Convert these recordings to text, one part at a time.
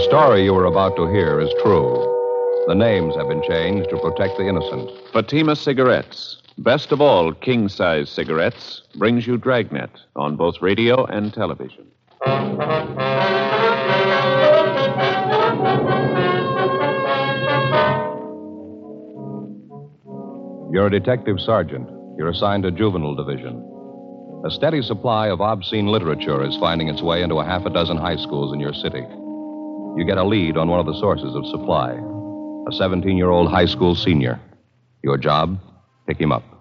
story you are about to hear is true. The names have been changed to protect the innocent. Fatima Cigarettes, best of all king-size cigarettes, brings you Dragnet on both radio and television. You're a detective sergeant. You're assigned to Juvenile Division. A steady supply of obscene literature is finding its way into a half a dozen high schools in your city. You get a lead on one of the sources of supply, a 17-year-old high school senior. Your job, pick him up.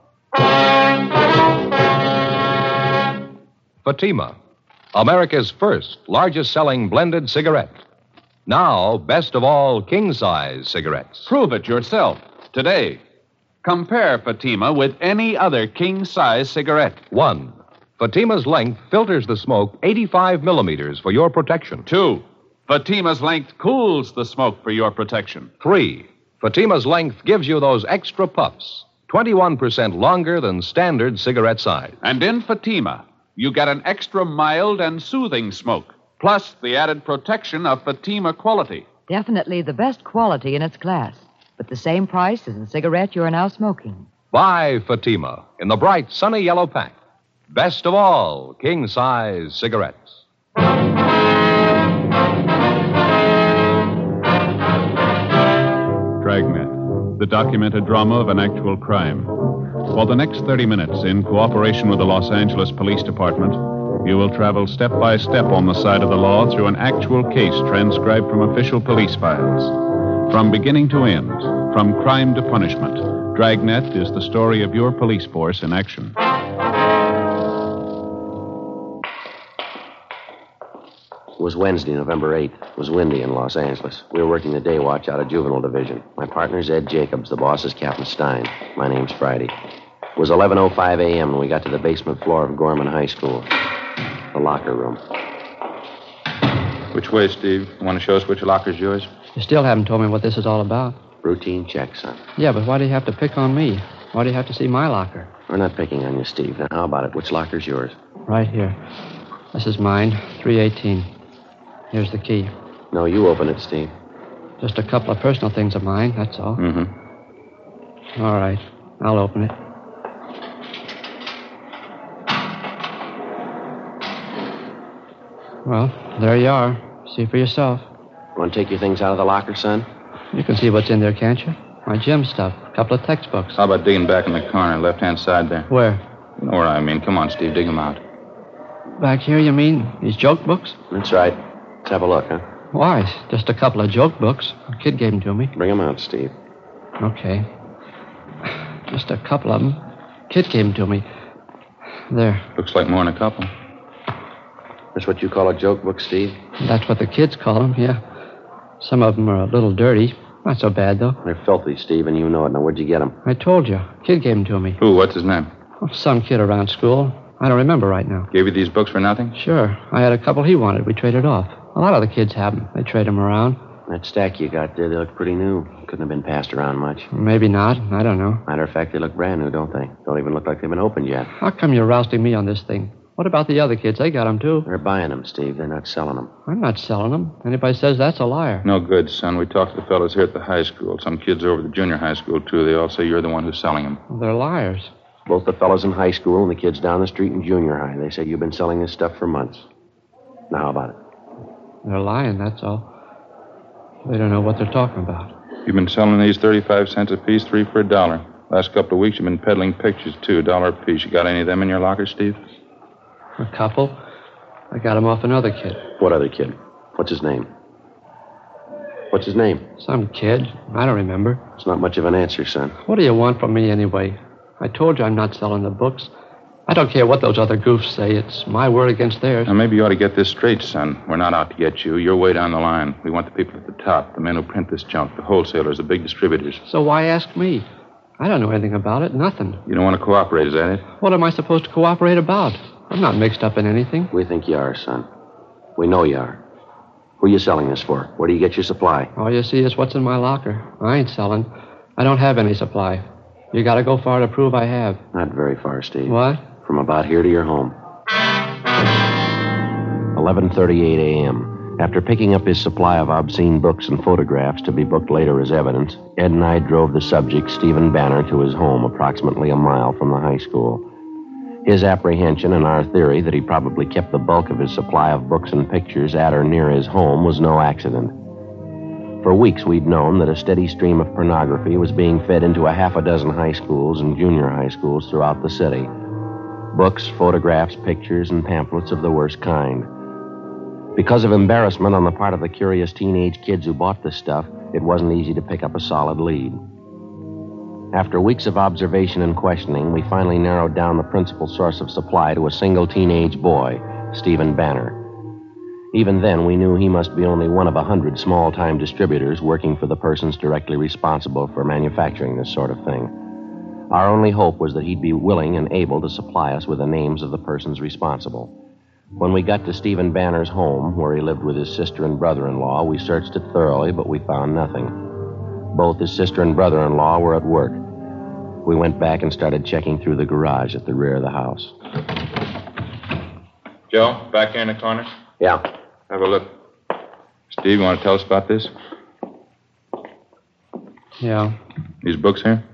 Fatima, America's first largest-selling blended cigarette. Now, best of all king-size cigarettes. Prove it yourself today. Compare Fatima with any other king-size cigarette. 1. Fatima's length filters the smoke 85 millimeters for your protection. 2. Fatima's length cools the smoke for your protection. 3. Fatima's length gives you those extra puffs, 21% longer than standard cigarette size. And in Fatima, you get an extra mild and soothing smoke, plus the added protection of Fatima quality. Definitely the best quality in its class, but the same price as the cigarette you are now smoking. Buy Fatima in the bright, sunny yellow pack. Best of all king-size cigarettes. Dragnet, the documented drama of an actual crime. For the next 30 minutes, in cooperation with the Los Angeles Police Department, you will travel step by step on the side of the law through an actual case transcribed from official police files. From beginning to end, from crime to punishment, Dragnet is the story of your police force in action. It was Wednesday, November 8th. It was windy in Los Angeles. We were working the day watch out of Juvenile Division. My partner's Ed Jacobs. The boss is Captain Stein. My name's Friday. It was 11:05 a.m. when we got to the basement floor of Gorman High School. The locker room. Which way, Steve? You want to show us which locker's yours? You still haven't told me what this is all about. Routine check, son. Yeah, but why do you have to pick on me? Why do you have to see my locker? We're not picking on you, Steve. Now, how about it? Which locker's yours? Right here. This is mine, 318. Here's the key. No, you open it, Steve. Just a couple of personal things of mine, that's all. Mm-hmm. All right, I'll open it. Well, there you are. See for yourself. You want to take your things out of the locker, son? You can see what's in there, can't you? My gym stuff, a couple of textbooks. How about digging back in the corner, left-hand side there? Where? You know where I mean. Come on, Steve, dig them out. Back here, you mean? These joke books? That's right. Let's have a look, huh? Why? Just a couple of joke books. A kid gave them to me. Bring them out, Steve. Okay. Just a couple of them. Kid gave them to me. There. Looks like more than a couple. That's what you call a joke book, Steve? That's what the kids call them, yeah. Some of them are a little dirty. Not so bad, though. They're filthy, Steve, and you know it. Now, where'd you get them? I told you. Kid gave them to me. Who? What's his name? Oh, some kid around school. I don't remember right now. Gave you these books for nothing? Sure. I had a couple he wanted. We traded off. A lot of the kids have them. They trade them around. That stack you got there, they look pretty new. Couldn't have been passed around much. Maybe not. I don't know. Matter of fact, they look brand new, don't they? Don't even look like they've been opened yet. How come you're rousting me on this thing? What about the other kids? They got them, too. They're buying them, Steve. They're not selling them. I'm not selling them. Anybody says that's a liar. No good, son. We talked to the fellows here at the high school. Some kids over at the junior high school, too. They all say you're the one who's selling them. They're liars. Both the fellows in high school and the kids down the street in junior high. They say you've been selling this stuff for months. Now, how about it? They're lying, that's all. They don't know what they're talking about. You've been selling these 35 cents a piece, 3 for $1. Last couple of weeks, you've been peddling pictures, too, $1 a piece. You got any of them in your locker, Steve? A couple. I got them off another kid. What other kid? What's his name? What's his name? Some kid. I don't remember. It's not much of an answer, son. What do you want from me anyway? I told you I'm not selling the books. I don't care what those other goofs say. It's my word against theirs. Now, maybe you ought to get this straight, son. We're not out to get you. You're way down the line. We want the people at the top, the men who print this junk, the wholesalers, the big distributors. So why ask me? I don't know anything about it. Nothing. You don't want to cooperate, is that it? What am I supposed to cooperate about? I'm not mixed up in anything. We think you are, son. We know you are. Who are you selling this for? Where do you get your supply? All you see is what's in my locker. I ain't selling. I don't have any supply. You gotta go far to prove I have. Not very far, Steve. What? From about here to your home. 11:38 a.m. After picking up his supply of obscene books and photographs to be booked later as evidence, Ed and I drove the subject, Stephen Banner, to his home approximately a mile from the high school. His apprehension and our theory that he probably kept the bulk of his supply of books and pictures at or near his home was no accident. For weeks, we'd known that a steady stream of pornography was being fed into a half a dozen high schools and junior high schools throughout the city. Books, photographs, pictures, and pamphlets of the worst kind. Because of embarrassment on the part of the curious teenage kids who bought this stuff, it wasn't easy to pick up a solid lead. After weeks of observation and questioning, we finally narrowed down the principal source of supply to a single teenage boy, Stephen Banner. Even then, we knew he must be only one of 100 small-time distributors working for the persons directly responsible for manufacturing this sort of thing. Our only hope was that he'd be willing and able to supply us with the names of the persons responsible. When we got to Stephen Banner's home, where he lived with his sister and brother-in-law, we searched it thoroughly, but we found nothing. Both his sister and brother-in-law were at work. We went back and started checking through the garage at the rear of the house. Joe, back here in the corner? Yeah. Have a look. Steve, you want to tell us about this? Yeah. These books here?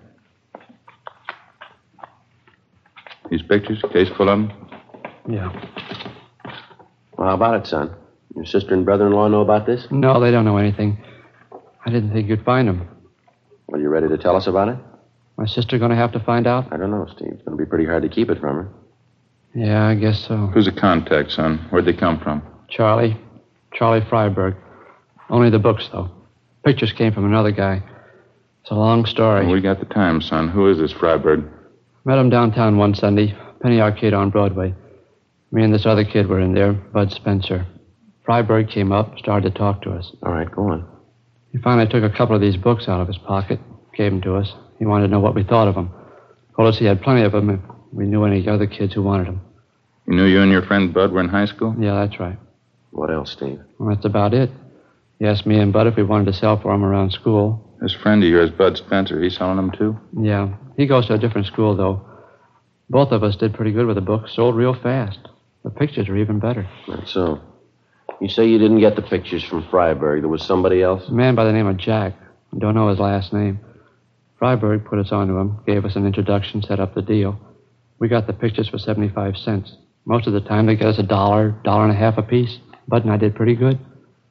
These pictures, case full of them? Yeah. Well, how about it, son? Your sister and brother-in-law know about this? No, they don't know anything. I didn't think you'd find them. Well, you ready to tell us about it? My sister going to have to find out? I don't know, Steve. It's going to be pretty hard to keep it from her. Yeah, I guess so. Who's the contact, son? Where'd they come from? Charlie Freiberg. Only the books, though. Pictures came from another guy. It's a long story. Well, we got the time, son. Who is this Freiberg? Met him downtown one Sunday, Penny Arcade on Broadway. Me and this other kid were in there, Bud Spencer. Freiberg came up, started to talk to us. All right, go on. He finally took a couple of these books out of his pocket, gave them to us. He wanted to know what we thought of them. Told us he had plenty of them if we knew any other kids who wanted them. You knew you and your friend Bud were in high school? Yeah, that's right. What else, Steve? Well, that's about it. He asked me and Bud if we wanted to sell for him around school. This friend of yours, Bud Spencer, he's selling them too? Yeah, he goes to a different school, though. Both of us did pretty good with the books, sold real fast. The pictures are even better. That's so. You say you didn't get the pictures from Freiberg. There was somebody else? A man by the name of Jack. I don't know his last name. Freiberg put us onto him, gave us an introduction, set up the deal. We got the pictures for 75 cents. Most of the time, they get us $1, $1.50 a piece. Bud and I did pretty good.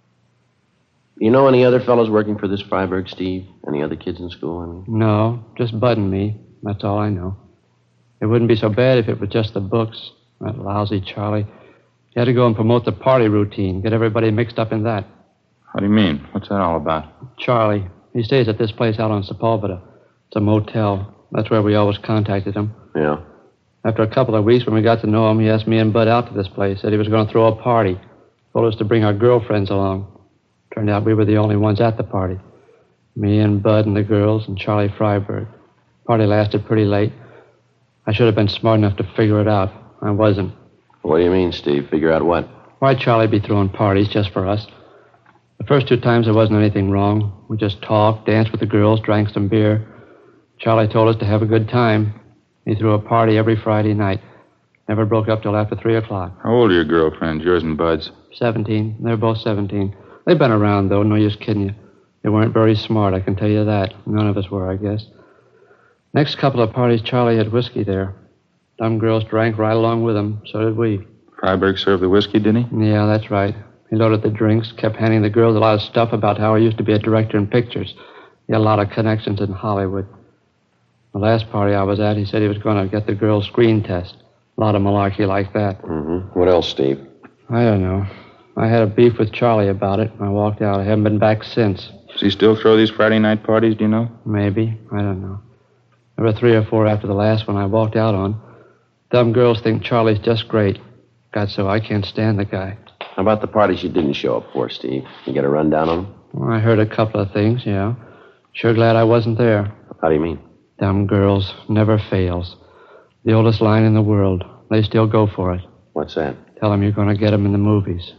You know any other fellows working for this Freiberg, Steve? Any other kids in school, I mean? No, just Bud and me. That's all I know. It wouldn't be so bad if it was just the books. That lousy Charlie. He had to go and promote the party routine, get everybody mixed up in that. How do you mean? What's that all about? Charlie. He stays at this place out on Sepulveda. It's a motel. That's where we always contacted him. Yeah. After a couple of weeks, when we got to know him, he asked me and Bud out to this place. Said he was going to throw a party. Told us to bring our girlfriends along. Turned out we were the only ones at the party. Me and Bud and the girls and Charlie Freiberg. Party lasted pretty late. I should have been smart enough to figure it out. I wasn't. What do you mean, Steve? Figure out what? Why'd Charlie be throwing parties just for us? The first 2 times there wasn't anything wrong. We just talked, danced with the girls, drank some beer. Charlie told us to have a good time. He threw a party every Friday night. Never broke up till after 3 o'clock. How old are your girlfriends, yours and Bud's? 17. They're both 17. They've been around, though. No use kidding you. They weren't very smart, I can tell you that. None of us were, I guess. Next couple of parties, Charlie had whiskey there. Some girls drank right along with him. So did we. Freiberg served the whiskey, did he? Yeah, that's right. He loaded the drinks, kept handing the girls a lot of stuff about how he used to be a director in pictures. He had a lot of connections in Hollywood. The last party I was at, he said he was going to get the girls' screen test. A lot of malarkey like that. Mm-hmm. What else, Steve? I don't know. I had a beef with Charlie about it. I walked out. I haven't been back since. Does he still throw these Friday night parties, do you know? Maybe. I don't know. There were 3 or 4 after the last one I walked out on. Dumb girls think Charlie's just great. God, so I can't stand the guy. How about the parties you didn't show up for, Steve? You get a rundown on them? Well, I heard a couple of things, yeah. Sure glad I wasn't there. How do you mean? Dumb girls never fails. The oldest line in the world. They still go for it. What's that? Tell them you're going to get them in the movies.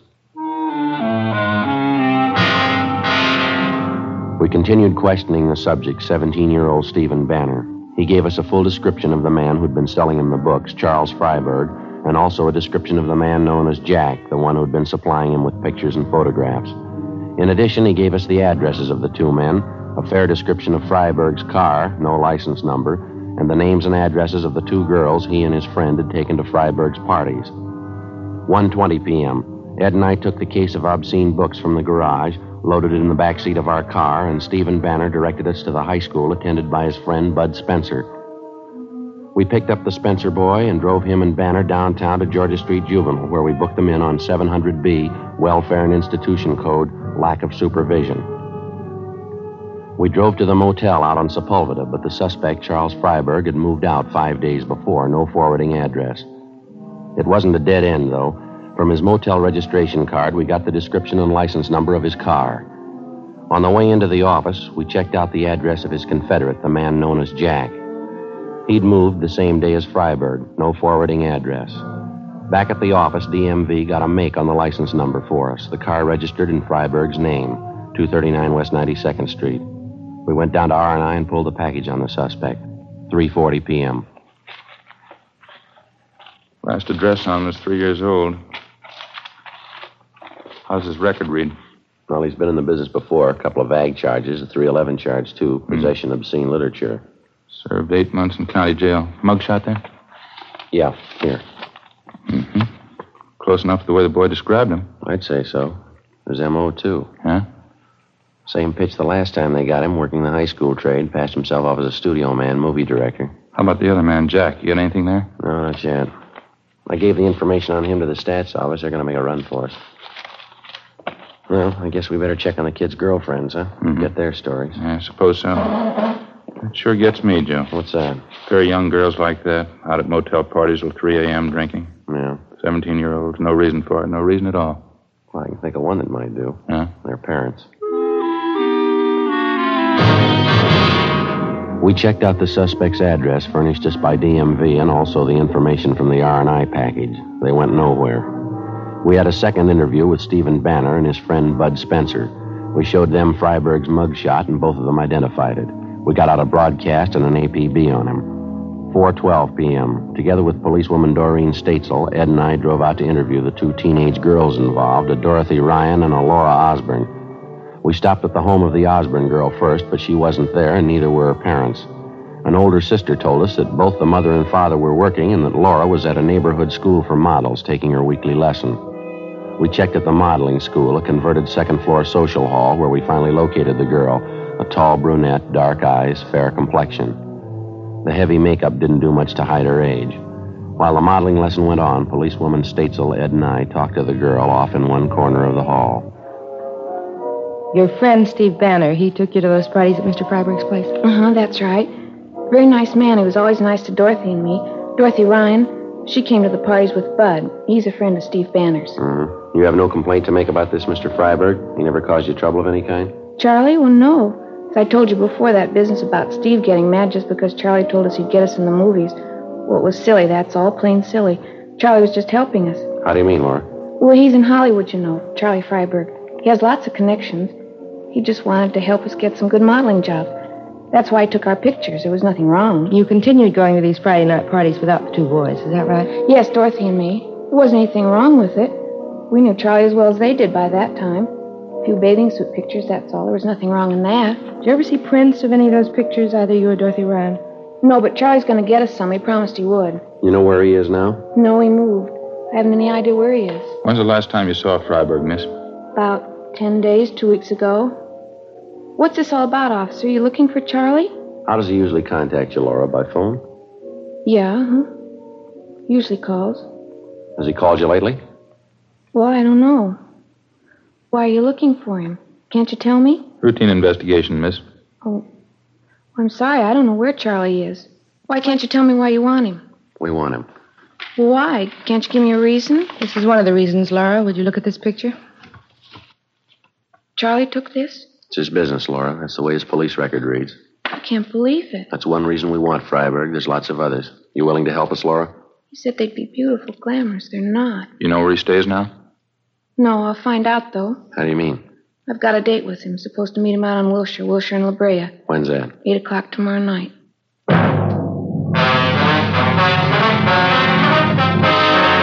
We continued questioning the subject, 17-year-old Stephen Banner. He gave us a full description of the man who'd been selling him the books, Charles Freiberg, and also a description of the man known as Jack, the one who had been supplying him with pictures and photographs. In addition, he gave us the addresses of the two men, a fair description of Freiberg's car, no license number, and the names and addresses of the two girls he and his friend had taken to Freiberg's parties. 1:20 p.m. Ed and I took the case of obscene books from the garage, loaded it in the back seat of our car, and Stephen Banner directed us to the high school attended by his friend Bud Spencer. We picked up the Spencer boy and drove him and Banner downtown to Georgia Street Juvenile, where we booked them in on 700B, Welfare and Institution Code, lack of supervision. We drove to the motel out on Sepulveda, but the suspect, Charles Freiberg, had moved out 5 days before, no forwarding address. It wasn't a dead end, though. From his motel registration card, we got the description and license number of his car. On the way into the office, we checked out the address of his confederate, the man known as Jack. He'd moved the same day as Freiberg, no forwarding address. Back at the office, DMV got a make on the license number for us. The car registered in Freiberg's name, 239 West 92nd Street. We went down to R&I and pulled the package on the suspect. 3:40 p.m. Last address on him was 3 years old. How's his record read? Well, he's been in the business before. A couple of ag charges, a 311 charge, too. Possession of obscene literature. Served 8 months in county jail. Mugshot there? Yeah, here. Mm-hmm. Close enough to the way the boy described him. I'd say so. His M.O., too. Huh? Same pitch the last time they got him, working the high school trade. Passed himself off as a studio man, movie director. How about the other man, Jack? You got anything there? No, not yet. I gave the information on him to the stats office. They're going to make a run for us. Well, I guess we better check on the kids' girlfriends, huh? Mm-hmm. Get their stories. Yeah, I suppose so. It sure gets me, Joe. What's that? Pair of young girls like that, out at motel parties till 3 a.m. drinking. Yeah. 17-year-olds, no reason for it, no reason at all. Well, I can think of one that might do. Huh? Their parents. We checked out the suspect's address furnished us by DMV and also the information from the R&I package. They went nowhere. We had a second interview with Stephen Banner and his friend Bud Spencer. We showed them Freiberg's mugshot, and both of them identified it. We got out a broadcast and an APB on him. 4:12 p.m. Together with policewoman Doreen Statesel, Ed and I drove out to interview the two teenage girls involved, a Dorothy Ryan and a Laura Osborne. We stopped at the home of the Osborne girl first, but she wasn't there, and neither were her parents. An older sister told us that both the mother and father were working and that Laura was at a neighborhood school for models taking her weekly lesson. We checked at the modeling school, a converted second-floor social hall, where we finally located the girl, a tall brunette, dark eyes, fair complexion. The heavy makeup didn't do much to hide her age. While the modeling lesson went on, policewoman Statesel, Ed, and I talked to the girl off in one corner of the hall. Your friend, Steve Banner, he took you to those parties at Mr. Freiberg's place? Uh-huh, that's right. Very nice man. He was always nice to Dorothy and me. Dorothy Ryan, she came to the parties with Bud. He's a friend of Steve Banner's. You have no complaint to make about this, Mr. Freiberg? He never caused you trouble of any kind? Charlie? Well, no. As I told you before, that business about Steve getting mad just because Charlie told us he'd get us in the movies. Well, it was silly, that's all. Plain silly. Charlie was just helping us. How do you mean, Laura? Well, he's in Hollywood, you know, Charlie Freiberg. He has lots of connections. He just wanted to help us get some good modeling jobs. That's why he took our pictures. There was nothing wrong. You continued going to these Friday night parties without the two boys, is that right? Yes, Dorothy and me. There wasn't anything wrong with it. We knew Charlie as well as they did by that time. A few bathing suit pictures, that's all. There was nothing wrong in that. Did you ever see prints of any of those pictures, either you or Dorothy Ryan? No, but Charlie's going to get us some. He promised he would. You know where he is now? No, he moved. I haven't any idea where he is. When's the last time you saw Freiberg, miss? About 10 days, 2 weeks ago. What's this all about, officer? You looking for Charlie? How does he usually contact you, Laura? By phone? Yeah, usually calls. Has he called you lately? Well, I don't know. Why are you looking for him? Can't you tell me? Routine investigation, miss. Oh, I'm sorry. I don't know where Charlie is. Why can't you tell me why you want him? We want him. Why? Can't you give me a reason? This is one of the reasons, Laura. Would you look at this picture? Charlie took this? It's his business, Laura. That's the way his police record reads. I can't believe it. That's one reason we want Freiberg. There's lots of others. You willing to help us, Laura? You said they'd be beautiful, glamorous. They're not. You know where he stays now? No, I'll find out, though. How do you mean? I've got a date with him. Supposed to meet him out on Wilshire and La Brea. When's that? 8 o'clock tomorrow night.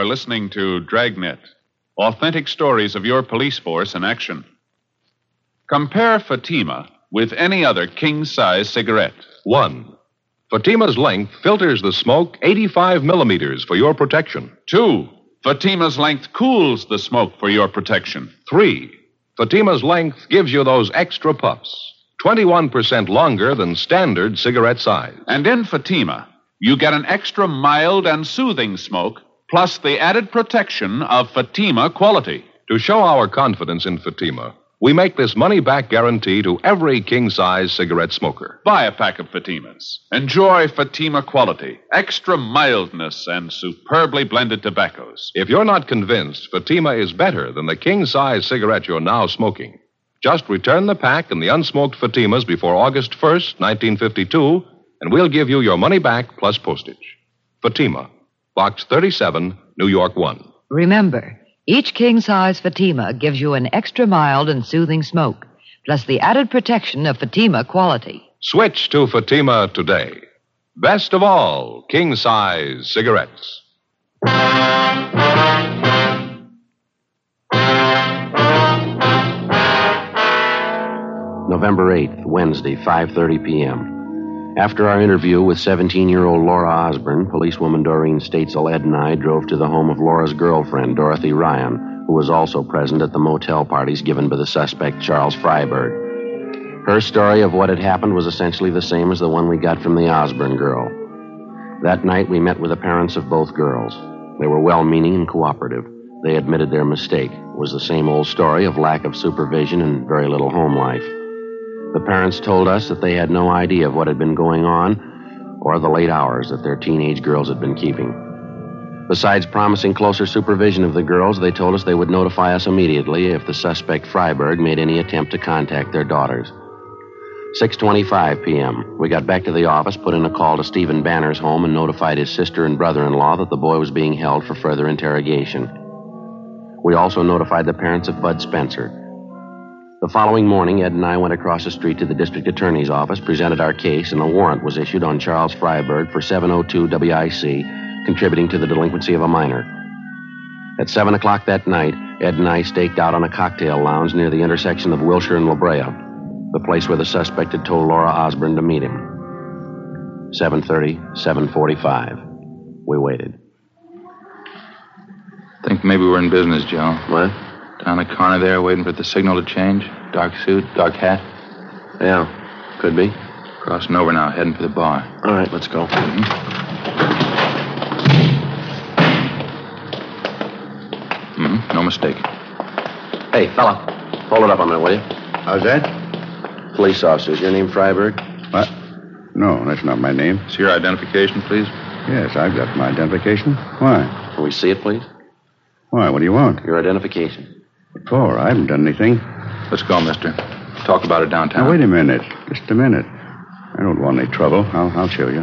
listening to Dragnet, authentic stories of your police force in action. Compare Fatima with any other king-size cigarette. 1. Fatima's length filters the smoke 85 millimeters for your protection. 2. Fatima's length cools the smoke for your protection. 3. Fatima's length gives you those extra puffs, 21% longer than standard cigarette size. And in Fatima, you get an extra mild and soothing smoke, plus the added protection of Fatima quality. To show our confidence in Fatima, we make this money-back guarantee to every king-size cigarette smoker. Buy a pack of Fatimas. Enjoy Fatima quality, extra mildness, and superbly blended tobaccos. If you're not convinced Fatima is better than the king-size cigarette you're now smoking, just return the pack and the unsmoked Fatimas before August 1st, 1952, and we'll give you your money back plus postage. Fatima, Box 37, New York 1. Remember, each king-size Fatima gives you an extra mild and soothing smoke, plus the added protection of Fatima quality. Switch to Fatima today. Best of all, king-size cigarettes. November 8th, Wednesday, 5:30 p.m. After our interview with 17-year-old Laura Osborne, policewoman Doreen Statesel, Ed and I drove to the home of Laura's girlfriend, Dorothy Ryan, who was also present at the motel parties given by the suspect, Charles Freiberg. Her story of what had happened was essentially the same as the one we got from the Osborne girl. That night, we met with the parents of both girls. They were well-meaning and cooperative. They admitted their mistake. It was the same old story of lack of supervision and very little home life. The parents told us that they had no idea of what had been going on or the late hours that their teenage girls had been keeping. Besides promising closer supervision of the girls, they told us they would notify us immediately if the suspect Freiberg made any attempt to contact their daughters. 6:25 p.m. We got back to the office, put in a call to Stephen Banner's home, and notified his sister and brother-in-law that the boy was being held for further interrogation. We also notified the parents of Bud Spencer. The following morning, Ed and I went across the street to the district attorney's office, presented our case, and a warrant was issued on Charles Freiberg for 702 WIC, contributing to the delinquency of a minor. At 7 o'clock that night, Ed and I staked out on a cocktail lounge near the intersection of Wilshire and La Brea, the place where the suspect had told Laura Osborne to meet him. 7:30, 7:45. We waited. Think maybe we're in business, Joe. What? Down the corner there, waiting for the signal to change. Dark suit, dark hat. Yeah, could be. Crossing over now, heading for the bar. All right, let's go. No mistake. Hey, fella, hold it up a minute, will you? How's that? Police officer, is your name Freiberg? What? No, that's not my name. It's your identification, please. Yes, I've got my identification. Why? Can we see it, please? Why, what do you want? Your identification. What for? I haven't done anything. Let's go, mister. Talk about it downtown. Now, wait a minute. Just a minute. I don't want any trouble. I'll show you.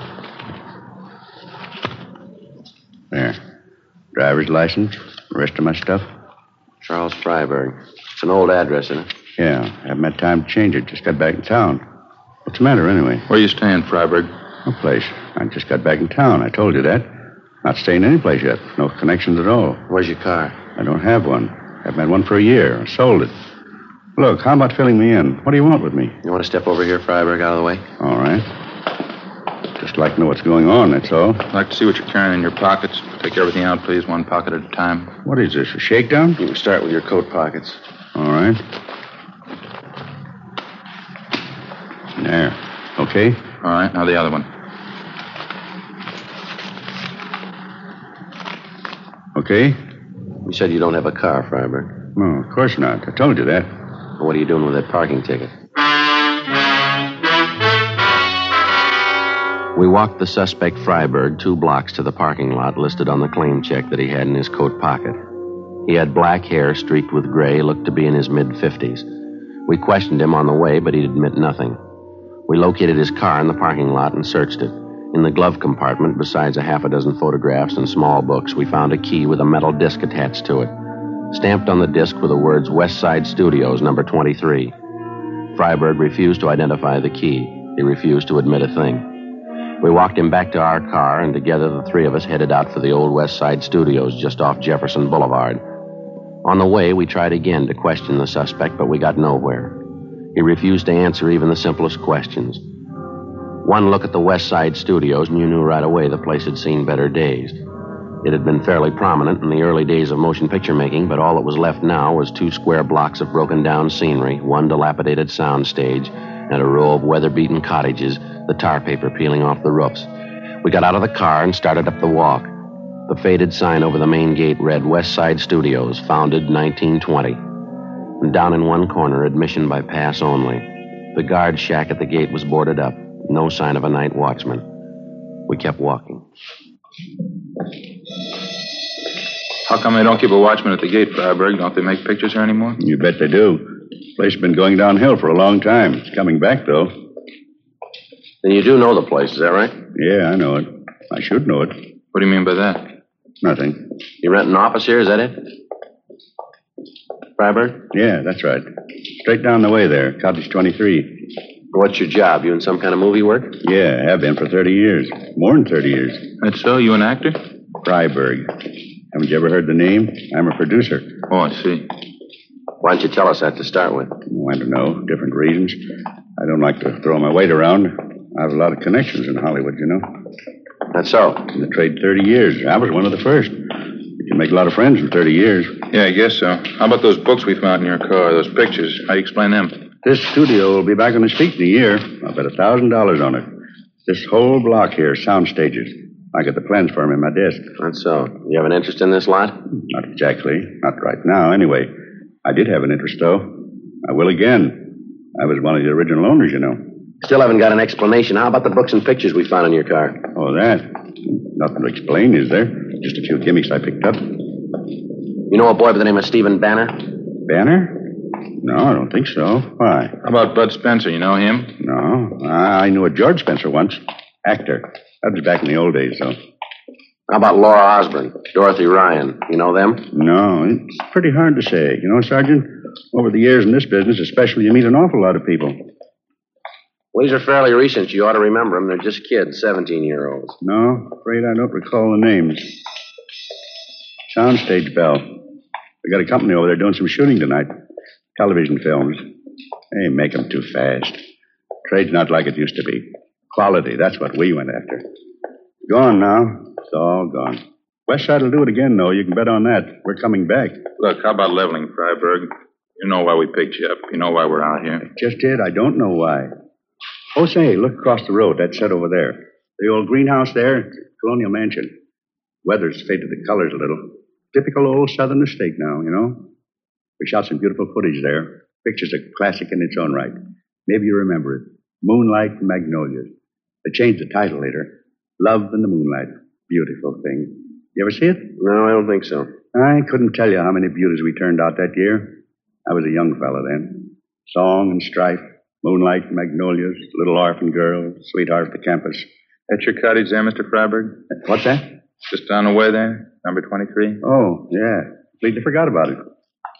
There. Driver's license. The rest of my stuff. Charles Freiberg. It's an old address, isn't it? Yeah, haven't had time to change it. Just got back in town. What's the matter, anyway? Where are you staying, Freiberg? No place. I just got back in town. I told you that. Not staying any place yet. No connections at all. Where's your car? I don't have one. Haven't had one for a year. I sold it. Look, how about filling me in? What do you want with me? You want to step over here, Freiberg, out of the way? All right. Just like to know what's going on, that's all. I'd like to see what you're carrying in your pockets. Take everything out, please, one pocket at a time. What is this, a shakedown? You can start with your coat pockets. All right. There. Okay? All right, now the other one. Okay? You said you don't have a car, Freiberg. No, of course not. I told you that. What are you doing with that parking ticket? We walked the suspect Freiberg 2 blocks to the parking lot listed on the claim check that he had in his coat pocket. He had black hair streaked with gray, looked to be in his mid-50s. We questioned him on the way, but he'd admit nothing. We located his car in the parking lot and searched it. In the glove compartment, besides a half a dozen photographs and small books, we found a key with a metal disc attached to it. Stamped on the disc were the words West Side Studios, number 23. Freiberg refused to identify the key. He refused to admit a thing. We walked him back to our car, and together the three of us headed out for the old West Side Studios just off Jefferson Boulevard. On the way, we tried again to question the suspect, but we got nowhere. He refused to answer even the simplest questions. One look at the West Side Studios, and you knew right away the place had seen better days. It had been fairly prominent in the early days of motion picture making, but all that was left now was 2 square blocks of broken-down scenery, 1 dilapidated soundstage, and a row of weather-beaten cottages, the tar paper peeling off the roofs. We got out of the car and started up the walk. The faded sign over the main gate read West Side Studios, founded 1920. And down in one corner, admission by pass only. The guard shack at the gate was boarded up. No sign of a night watchman. We kept walking. How come they don't keep a watchman at the gate, Freiberg? Don't they make pictures here anymore? You bet they do. The place has been going downhill for a long time. It's coming back, though. Then you do know the place, is that right? Yeah, I know it. I should know it. What do you mean by that? Nothing. You rent an office here, is that it? Freiberg? Yeah, that's right. Straight down the way there, Cottage 23. What's your job? You in some kind of movie work? Yeah, have been for 30 years. More than 30 years. That's so? You an actor? Freiberg. Haven't you ever heard the name? I'm a producer. Oh, I see. Why don't you tell us that to start with? Oh, I don't know. Different reasons. I don't like to throw my weight around. I have a lot of connections in Hollywood, you know. That's so. In the trade 30 years. I was one of the first. You can make a lot of friends in 30 years. Yeah, I guess so. How about those books we found in your car, those pictures? How do you explain them? This studio will be back on its feet in a year. I'll bet $1,000 on it. This whole block here, sound stages. I got the plans for them in my desk. That's so. You have an interest in this lot? Not exactly. Not right now, anyway. I did have an interest, though. I will again. I was one of the original owners, you know. Still haven't got an explanation. How about the books and pictures we found in your car? Oh, that? Nothing to explain, is there? Just a few gimmicks I picked up. You know a boy by the name of Stephen Banner? Banner? No, I don't think so. Why? How about Bud Spencer? You know him? No. I knew a George Spencer once. Actor. That was back in the old days, though. How about Laura Osborne, Dorothy Ryan? You know them? No, it's pretty hard to say. You know, Sergeant, over the years in this business, especially, you meet an awful lot of people. Well, these are fairly recent. You ought to remember them. They're just kids, 17-year-olds. No, afraid I don't recall the names. Soundstage Bell. We got a company over there doing some shooting tonight. Television films. They make them too fast. Trade's not like it used to be. Quality, that's what we went after. Gone now. It's all gone. West Side will do it again, though. You can bet on that. We're coming back. Look, how about leveling, Freiberg? You know why we picked you up. You know why we're out here. Just did. I don't know why. Oh, say, look across the road. That set over there. The old greenhouse there. It's a colonial mansion. Weather's faded the colors a little. Typical old southern estate now, you know. We shot some beautiful footage there. Picture's a classic in its own right. Maybe you remember it. Moonlight and Magnolias. They changed the title later. Love in the Moonlight. Beautiful thing. You ever see it? No, I don't think so. I couldn't tell you how many beauties we turned out that year. I was a young fella then. Song and strife, moonlight and magnolias, little orphan girl, sweetheart at the campus. That's your cottage there, Mr. Freiberg? What's that? Just down the way there, number 23. Oh, yeah. Completely forgot about it.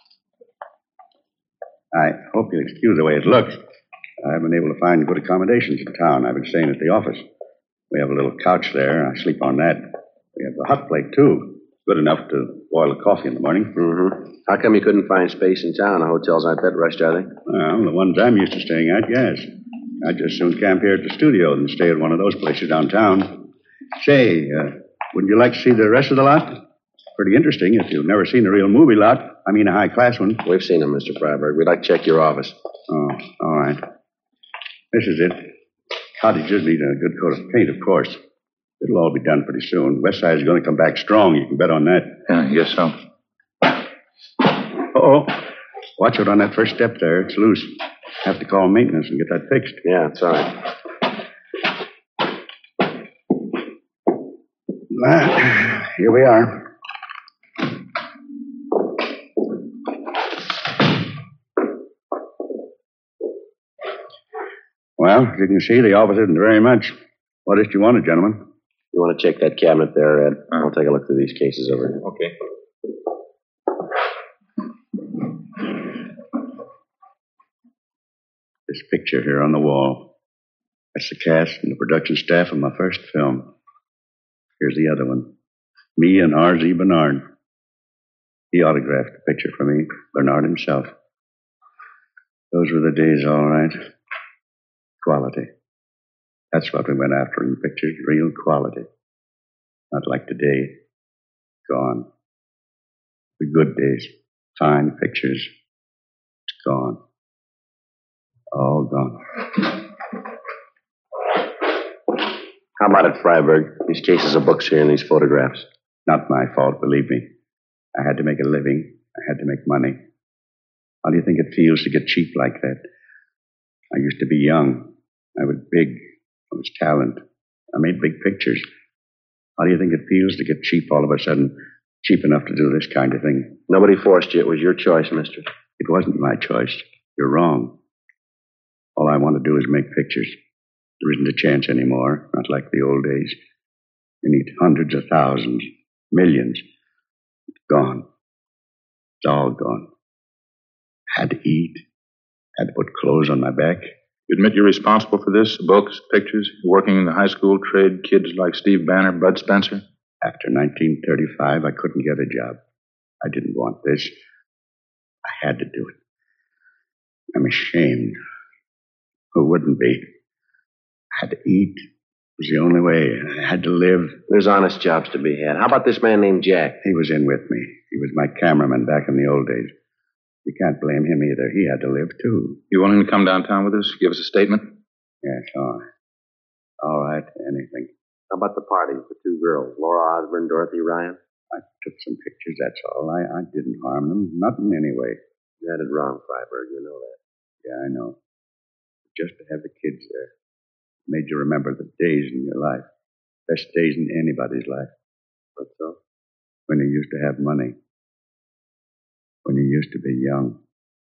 I hope you'll excuse the way it looks. I haven't been able to find good accommodations in town. I've been staying at the office. We have a little couch there. I sleep on that. We have a hot plate, too. Good enough to boil the coffee in the morning. Mm-hmm. How come you couldn't find space in town? The hotels aren't that rushed, are they? Well, the ones I'm used to staying at, yes. I'd just soon camp here at the studio than stay at one of those places downtown. Say, wouldn't you like to see the rest of the lot? Pretty interesting if you've never seen a real movie lot. I mean, a high-class one. We've seen them, Mr. Freiberg. We'd like to check your office. Oh, all right. This is it. Cottages need a good coat of paint, of course. It'll all be done pretty soon. West Side is going to come back strong. You can bet on that. Yeah, I guess so. Uh-oh. Watch it on that first step there. It's loose. Have to call maintenance and get that fixed. Yeah, it's all right. Here we are. Well, as you can see, the office isn't very much. What is it you wanted, gentlemen? You want to check that cabinet there, Ed? I'll take a look through these cases over here. Okay. This picture here on the wall. That's the cast and the production staff of my first film. Here's the other one. Me and R.Z. Bernard. He autographed the picture for me, Bernard himself. Those were the days, all right. Quality. That's what we went after in pictures, real quality. Not like today. Gone. The good days. Fine pictures. It's gone. All gone. How about it, Freiberg? These cases of books here and these photographs. Not my fault, believe me. I had to make a living. I had to make money. How do you think it feels to get cheap like that? I used to be young. I was big. I was talent. I made big pictures. How do you think it feels to get cheap all of a sudden? Cheap enough to do this kind of thing? Nobody forced you. It was your choice, mister. It wasn't my choice. You're wrong. All I want to do is make pictures. There isn't a chance anymore, not like the old days. You need hundreds of thousands, millions. It's gone. It's all gone. Had to eat. Had to put clothes on my back. You admit you're responsible for this? Books, pictures, working in the high school trade, kids like Steve Banner, Bud Spencer? After 1935, I couldn't get a job. I didn't want this. I had to do it. I'm ashamed. Who wouldn't be? I had to eat. It was the only way. I had to live. There's honest jobs to be had. How about this man named Jack? He was in with me. He was my cameraman back in the old days. You can't blame him either. He had to live, too. You willing to come downtown with us? Give us a statement? Yes, all right, anything. How about the party with the two girls, Laura Osborne, Dorothy Ryan? I took some pictures, that's all. I didn't harm them. Not in any way. You had it wrong, Freiberg. You know that. Yeah, I know. Just to have the kids there made you remember the days in your life. Best days in anybody's life. What so? When you used to have money. When you used to be young.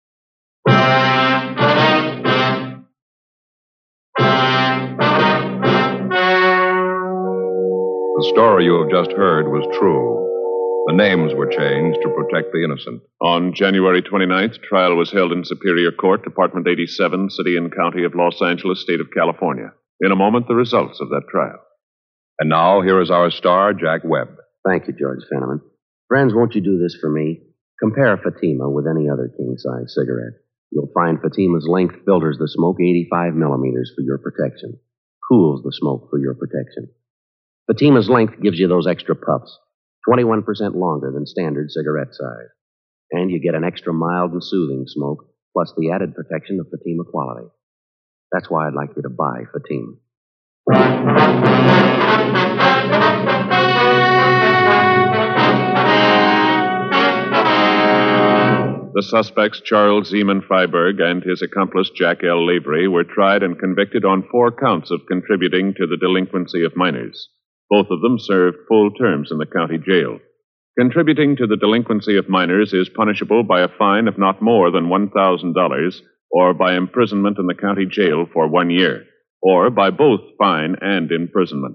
The story you have just heard was true. The names were changed to protect the innocent. On January 29th, trial was held in Superior Court, Department 87, City and County of Los Angeles, State of California. In a moment, the results of that trial. And now, here is our star, Jack Webb. Thank you, George Fenneman. Friends, won't you do this for me? Compare Fatima with any other king-size cigarette. You'll find Fatima's length filters the smoke 85 millimeters for your protection. Cools the smoke for your protection. Fatima's length gives you those extra puffs, 21% longer than standard cigarette size. And you get an extra mild and soothing smoke, plus the added protection of Fatima quality. That's why I'd like you to buy Fatima. The suspects Charles Zeman Freiberg and his accomplice Jack L. Lavery were tried and convicted on 4 counts of contributing to the delinquency of minors. Both of them served full terms in the county jail. Contributing to the delinquency of minors is punishable by a fine of not more than $1,000 or by imprisonment in the county jail for 1 year, or by both fine and imprisonment.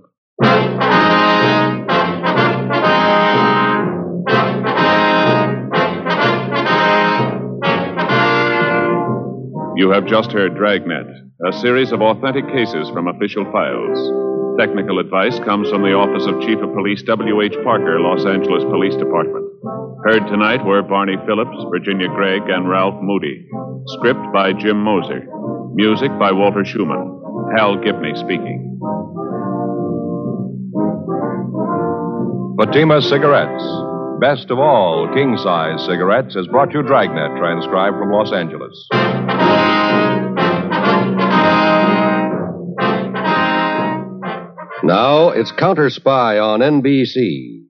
You have just heard Dragnet, a series of authentic cases from official files. Technical advice comes from the Office of Chief of Police W.H. Parker, Los Angeles Police Department. Heard tonight were Barney Phillips, Virginia Gregg, and Ralph Moody. Script by Jim Moser. Music by Walter Schumann. Hal Gibney speaking. Fatima Cigarettes. Best of all king-size cigarettes has brought you Dragnet, transcribed from Los Angeles. Now it's Counter Spy on NBC.